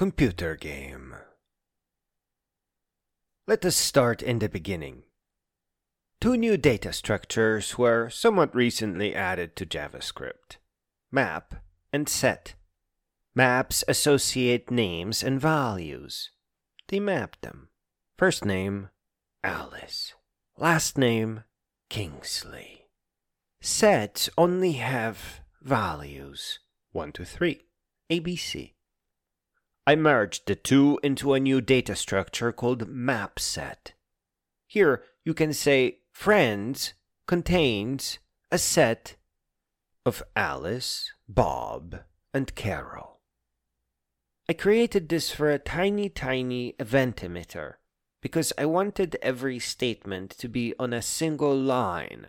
Computer game. Let us start in the beginning. Two new data structures were somewhat recently added to JavaScript: map and set. Maps associate names and values. They map them. First name, Alice. Last name, Kingsley. Sets only have values 1 to 3, ABC. I merged the two into a new data structure called mapSet. Here you can say friends contains a set of Alice, Bob, and Carol. I created this for a tiny event emitter because I wanted every statement to be on a single line.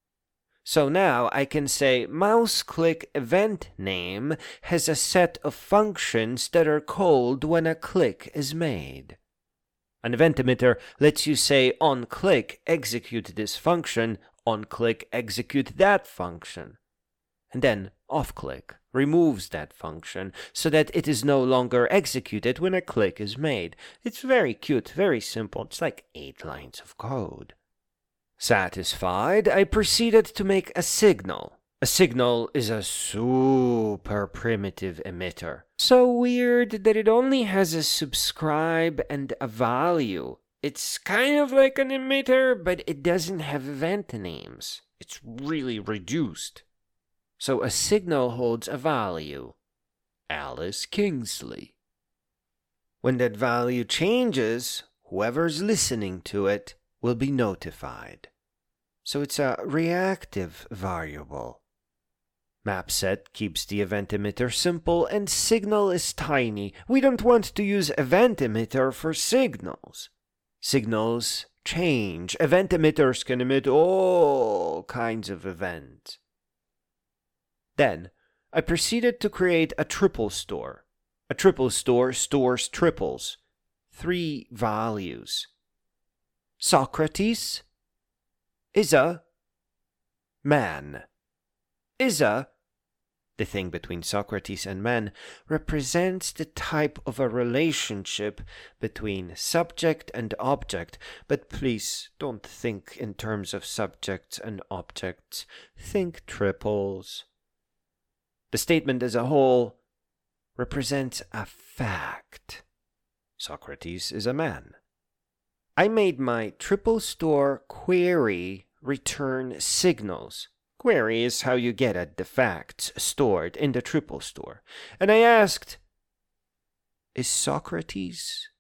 So now I can say mouse-click event name has a set of functions that are called when a click is made. An event emitter lets you say on-click execute this function, on-click execute that function. And then off-click removes that function so that it is no longer executed when a click is made. It's very cute, very simple. It's like 8 lines of code. Satisfied, I proceeded to make a signal. A signal is a super primitive emitter. So weird that it only has a subscribe and a value. It's kind of like an emitter, but it doesn't have event names. It's really reduced. So a signal holds a value, Alice Kingsley. When that value changes, whoever's listening to it will be notified. So it's a reactive variable. Mapset keeps the event emitter simple and signal is tiny. We don't want to use event emitter for signals. Signals change. Event emitters can emit all kinds of events. Then I proceeded to create a triple store. A triple store stores triples, 3 values. Socrates is a man. Is a, the thing between Socrates and man, represents the type of a relationship between subject and object. But please don't think in terms of subjects and objects. Think triples. The statement as a whole represents a fact. Socrates is a man. I made my triple store query return signals. Query is how you get at the facts stored in the triple store. And I asked, is Socrates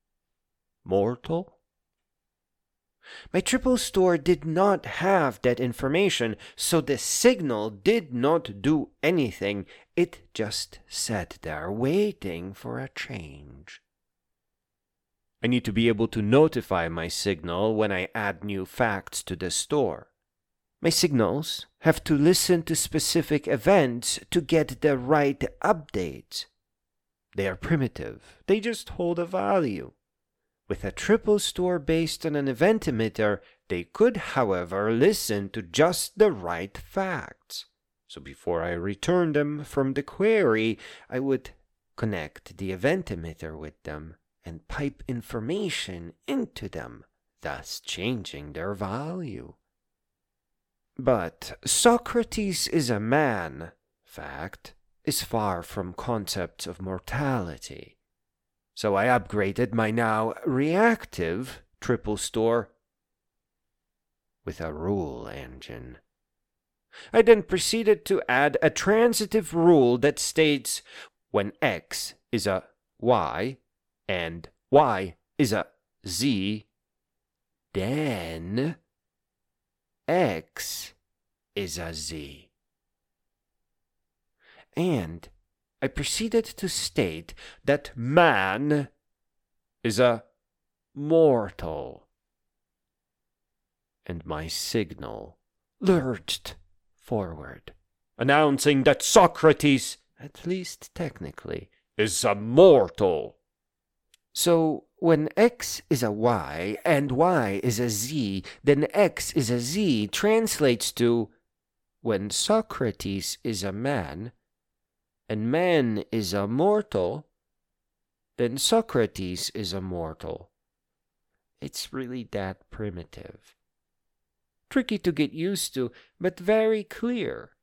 mortal? My triple store did not have that information, so the signal did not do anything. It just sat there waiting for a change. I need to be able to notify my signal when I add new facts to the store. My signals have to listen to specific events to get the right updates. They are primitive. They just hold a value. With a triple store based on an event emitter, they could, however, listen to just the right facts. So before I return them from the query, I would connect the event emitter with them and pipe information into them, thus changing their value. But Socrates is a man fact is far from concepts of mortality. So I upgraded my now reactive triple store with a rule engine. I then proceeded to add a transitive rule that states when X is a Y and Y is a Z, then X is a Z. And I proceeded to state that man is a mortal. And my signal lurched forward, announcing that Socrates, at least technically, is a mortal. So when X is a Y and Y is a Z, then X is a Z translates to when Socrates is a man and man is a mortal, then Socrates is a mortal. It's really that primitive. Tricky to get used to, but very clear.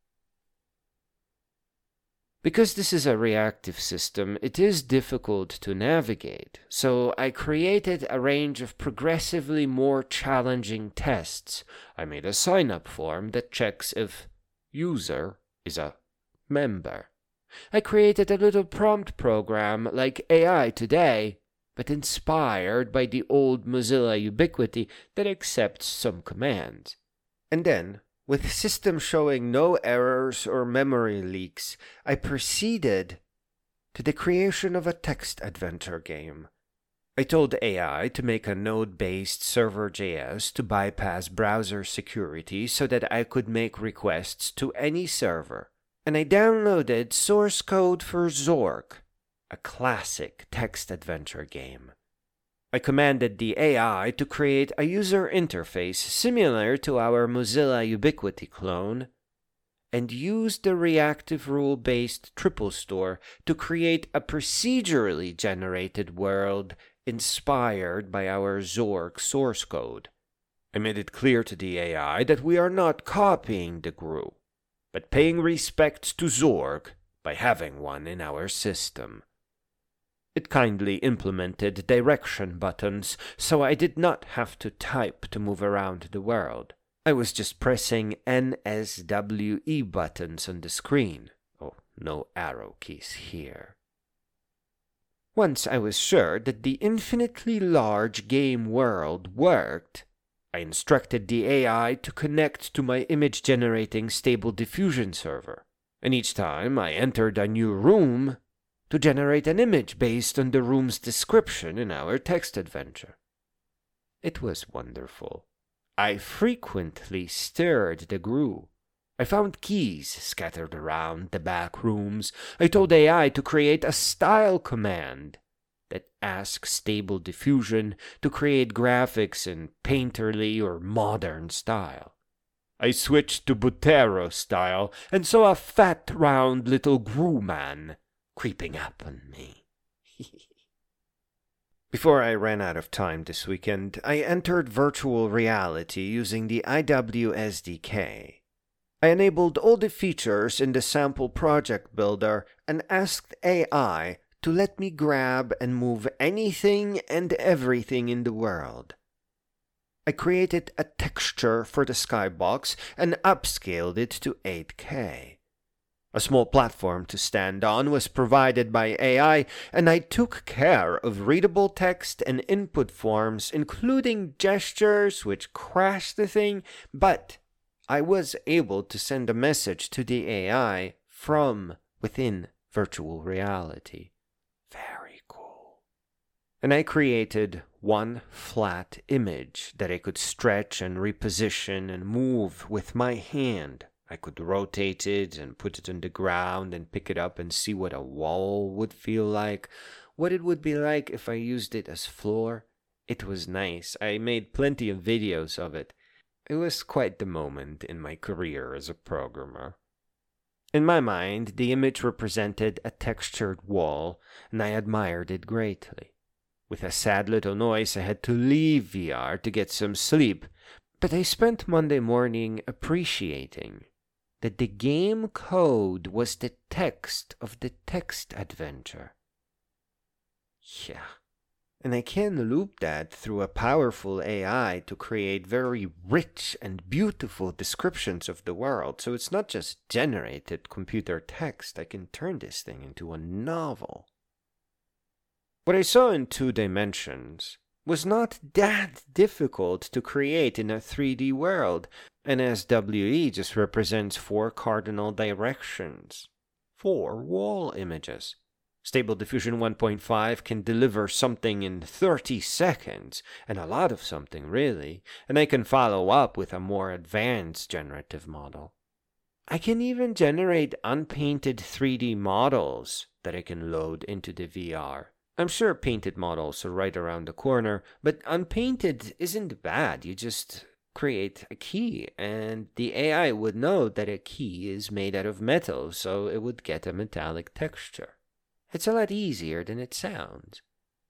Because this is a reactive system, it is difficult to navigate, so I created a range of progressively more challenging tests. I made a sign-up form that checks if user is a member. I created a little prompt program like AI today, but inspired by the old Mozilla Ubiquity that accepts some commands. And then, with system showing no errors or memory leaks, I proceeded to the creation of a text adventure game. I told AI to make a node-based server.js to bypass browser security so that I could make requests to any server. And I downloaded source code for Zork, a classic text adventure game. I commanded the AI to create a user interface similar to our Mozilla Ubiquity clone, and used the reactive rule-based triple store to create a procedurally generated world inspired by our Zork source code. I made it clear to the AI that we are not copying the GRU, but paying respect to Zork by having one in our system. It kindly implemented direction buttons, so I did not have to type to move around the world. I was just pressing NSWE buttons on the screen. Oh, no arrow keys here. Once I was sure that the infinitely large game world worked, I instructed the AI to connect to my image-generating Stable Diffusion server, and each time I entered a new room, to generate an image based on the room's description in our text adventure. It was wonderful. I frequently stirred the GRU. I found keys scattered around the back rooms. I told AI to create a style command that asks Stable Diffusion to create graphics in painterly or modern style. I switched to Botero style and saw a fat, round little GRU man creeping up on me. Before I ran out of time this weekend, I entered virtual reality using the IW SDK. I enabled all the features in the sample project builder and asked AI to let me grab and move anything and everything in the world. I created a texture for the skybox and upscaled it to 8K. A small platform to stand on was provided by AI, and I took care of readable text and input forms, including gestures which crashed the thing, but I was able to send a message to the AI from within virtual reality. Very cool. And I created one flat image that I could stretch and reposition and move with my hand. I could rotate it and put it on the ground and pick it up and see what a wall would feel like, what it would be like if I used it as floor. It was nice. I made plenty of videos of it. It was quite the moment in my career as a programmer. In my mind, the image represented a textured wall, and I admired it greatly. With a sad little noise, I had to leave VR to get some sleep, but I spent Monday morning appreciating that the game code was the text of the text adventure. Yeah. And I can loop that through a powerful AI to create very rich and beautiful descriptions of the world. So it's not just generated computer text. I can turn this thing into a novel. What I saw in 2 dimensions was not that difficult to create in a 3D world. NSWE just represents 4 cardinal directions, 4 wall images. Stable Diffusion 1.5 can deliver something in 30 seconds, and a lot of something really, and I can follow up with a more advanced generative model. I can even generate unpainted 3D models that I can load into the VR. I'm sure painted models are right around the corner, but unpainted isn't bad. You just create a key, and the AI would know that a key is made out of metal, so it would get a metallic texture. It's a lot easier than it sounds.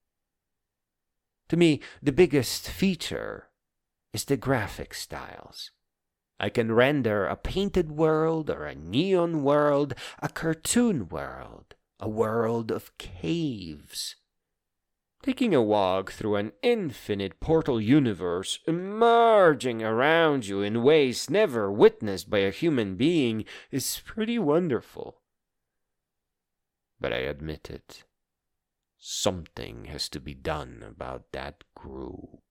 To me, the biggest feature is the graphic styles. I can render a painted world or a neon world, a cartoon world, a world of caves. Taking a walk through an infinite portal universe, emerging around you in ways never witnessed by a human being, is pretty wonderful. But I admit it, something has to be done about that group.